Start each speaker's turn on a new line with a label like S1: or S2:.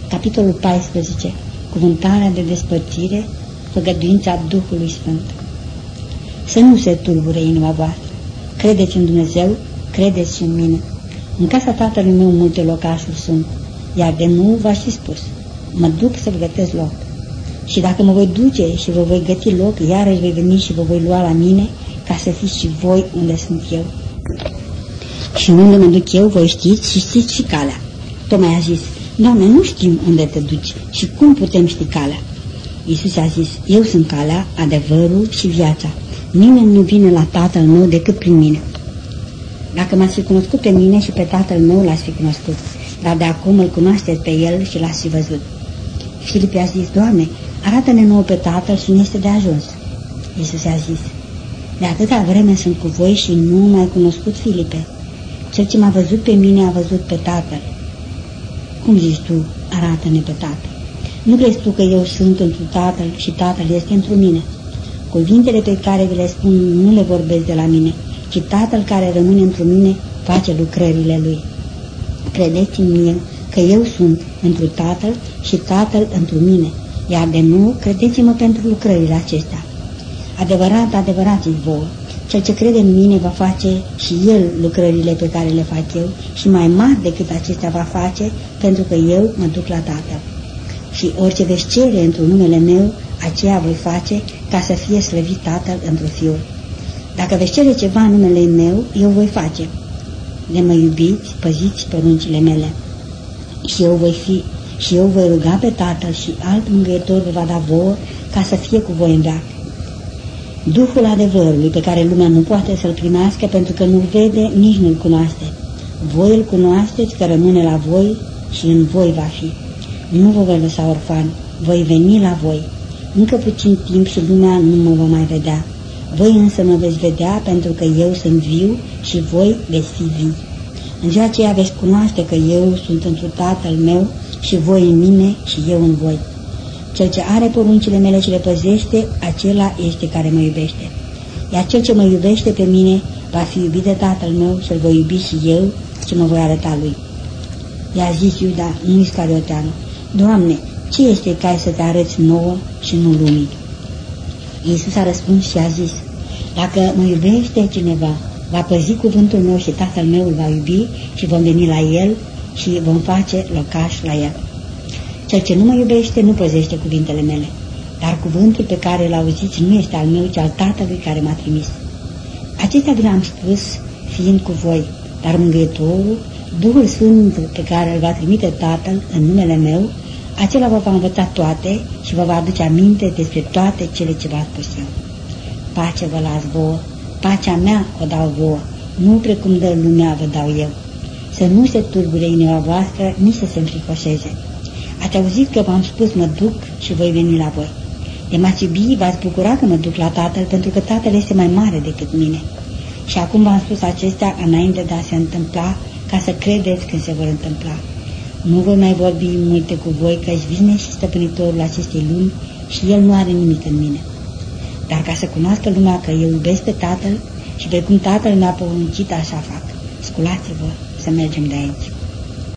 S1: Capitolul 14. Cuvântarea de despărțire, făgăduința Duhului Sfânt. Să nu se tulbure inima voastră. Credeți în Dumnezeu, credeți și în mine. În casa tatălui meu multe locașuri sunt, iar de nu v-aș fi spus. Mă duc să vă gătesc loc. Și dacă mă voi duce și vă voi găti loc, iarăși voi veni și vă voi lua la mine, ca să fiți și voi unde sunt eu. Și unde mă duc eu, voi știți și știți și calea. Tocmai a zis: Doamne, nu știm unde te duci și cum putem ști calea. Iisus a zis: Eu sunt calea, adevărul și viața. Nimeni nu vine la Tatăl meu decât prin mine. Dacă m-ați fi cunoscut pe mine și pe Tatăl meu, l-ați fi cunoscut, dar de acum îl cunoașteți pe El și l-ați fi văzut. Filipe a zis: Doamne, arată-ne nouă pe Tatăl și nu este de ajuns. Iisus a zis: De atâta vreme sunt cu voi și nu m-ai cunoscut, Filipe. Cel ce m-a văzut pe mine a văzut pe Tatăl. Cum zici tu, arată-ne pe Tatăl? Nu crezi tu că eu sunt întru Tatăl și Tatăl este întru mine? Cuvintele pe care vi le spun nu le vorbesc de la mine, ci Tatăl care rămâne întru mine face lucrările Lui. Credeți în mine că eu sunt întru Tatăl și Tatăl întru mine, iar de nu, credeți-mă pentru lucrările acestea. Adevărat, adevărat zic vouă, cel ce crede în mine va face și el lucrările pe care le fac eu și mai mari decât acestea va face, pentru că eu mă duc la Tatăl. Și orice veți cere într-un numele meu, aceea voi face, ca să fie slăvit Tatăl într-un Fiul. Dacă veți cere ceva în numele meu, eu voi face. De mă iubiți, păziți poruncile mele. Și eu voi ruga pe Tatăl și alt mângâietor vă va da vouă, ca să fie cu voi în veac. Duhul adevărului, pe care lumea nu poate să-l primească pentru că nu-l vede, nici nu-l cunoaște. Voi îl cunoașteți că rămâne la voi și în voi va fi. Nu vă voi lăsa orfani, voi veni la voi. Încă puțin timp și lumea nu mă va mai vedea. Voi însă mă veți vedea, pentru că eu sunt viu și voi veți fi vii. În ziua aceea veți cunoaște că eu sunt întru Tatăl meu și voi în mine și eu în voi. Cel ce are poruncile mele și le păzește, acela este care mă iubește. Iar cel ce mă iubește pe mine va fi iubit de Tatăl meu și îl voi iubi și eu ce mă voi arăta lui. I-a zis Iuda, nu Iscarioteanu: Doamne, ce este ca să te arăți nouă și nu lumii? Iisus a răspuns și a zis: Dacă mă iubește cineva, va păzi cuvântul meu și Tatăl meu îl va iubi și vom veni la el și vom face locaș la el. Cel ce nu mă iubește nu păzește cuvintele mele, dar cuvântul pe care îl auziți nu este al meu, ci al Tatălui care m-a trimis. Acestea vi le-am spus fiind cu voi, dar Mângâietorul, Duhul Sfânt pe care îl va trimite Tatăl în numele meu, acela vă va învăța toate și vă va aduce aminte despre toate cele ce v-am spus eu. Pace vă las vouă, pacea mea o dau vouă, nu precum dă lumea vă dau eu. Să nu se tulbure inima voastră, nici să se înfricoșeze. Ați auzit că v-am spus mă duc și voi veni la voi. De m-ați iubi, v-ați bucura că mă duc la Tatăl, pentru că Tatăl este mai mare decât mine. Și acum v-am spus acestea înainte de a se întâmpla, ca să credeți când se vor întâmpla. Nu voi mai vorbi multe cu voi, că-și vine și stăpânitorul acestei lumi și el nu are nimic în mine. Dar ca să cunoască lumea că eu iubesc pe Tatăl și precum Tatăl mi-a poruncit, așa fac. Sculați-vă să mergem de aici.